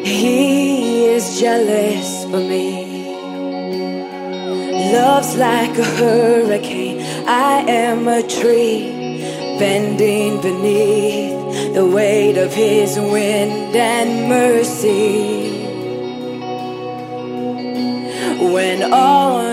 He is jealous for me. Love's like a hurricane. I am a tree bending beneath the weight of his wind and mercy. When all